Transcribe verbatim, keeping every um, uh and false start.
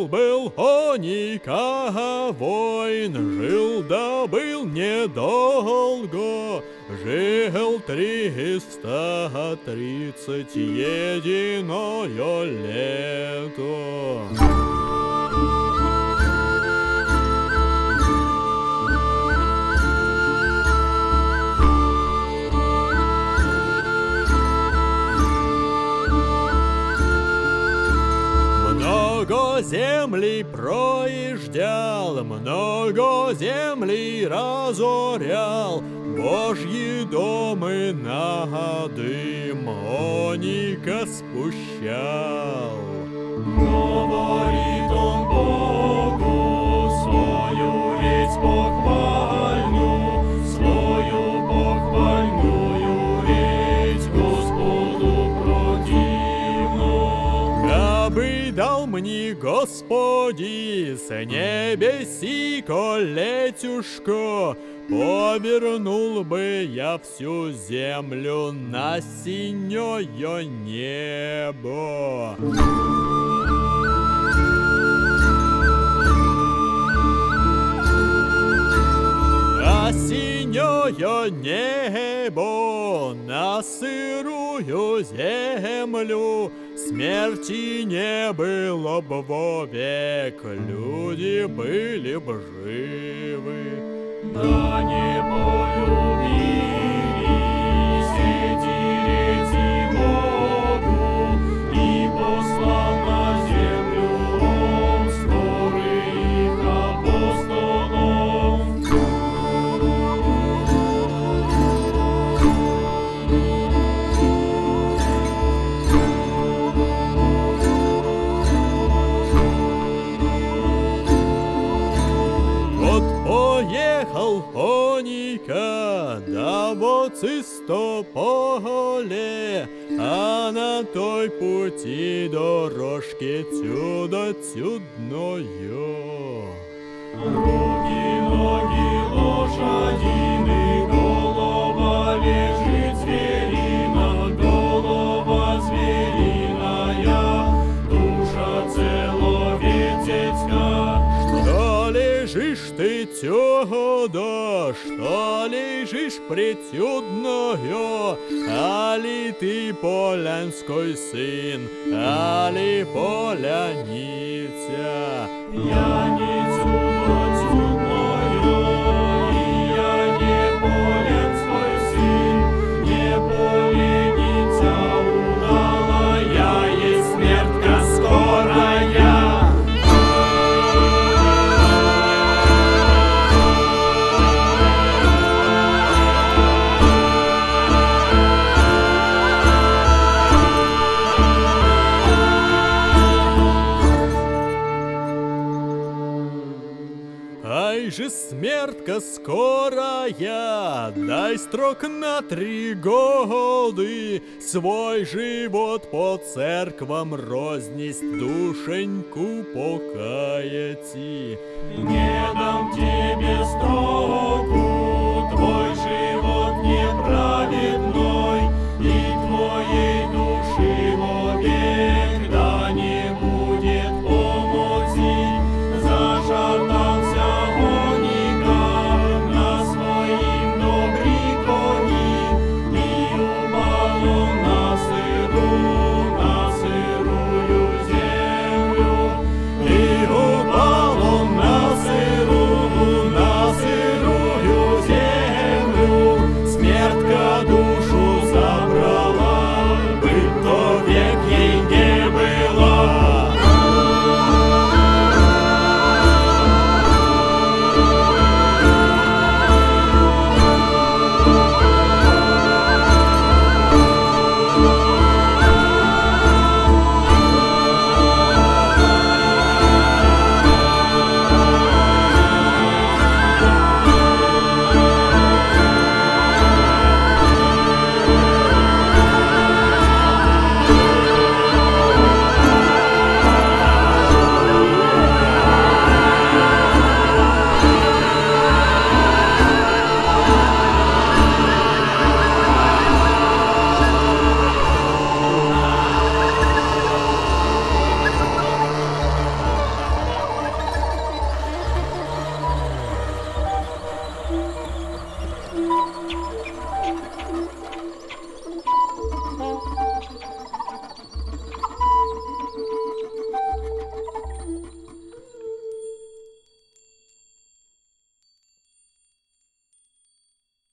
Жил-был Оника воин, жил да был недолго, жил триста тридцать единое лето. Много землей проезжал, много землей разорял, Божьи домы на дым Оника спущал. Говорит он Богу свою речь похвальную, свою похвальную речь Господу противную. Кабы дал мне Господи с небеси колетюшко, повернул бы я всю землю на синее небо. А синее небо на сырую землю, смерти не было б вовек, люди были б живы. Да не полюбились эти речи Богу, и послал на землю Он скорых апостолов. Поехал Оника, да вот исто поле, а на той пути дорожке чудо-чудною. Руки, ноги лошадины, голова лежит зверина, голова звериная, душа целовечечка. Что лежишь ты чудо, что лежишь причудною, али ты полянской сын, али поляниця? Я не чудо чудною, и я не поленской сын, не поленница удалая, есть смертка скорая. Ай же смертка скорая, дай строк на три годы, свой живот по церквам рознесть, душеньку покаяти. Не дам тебе строку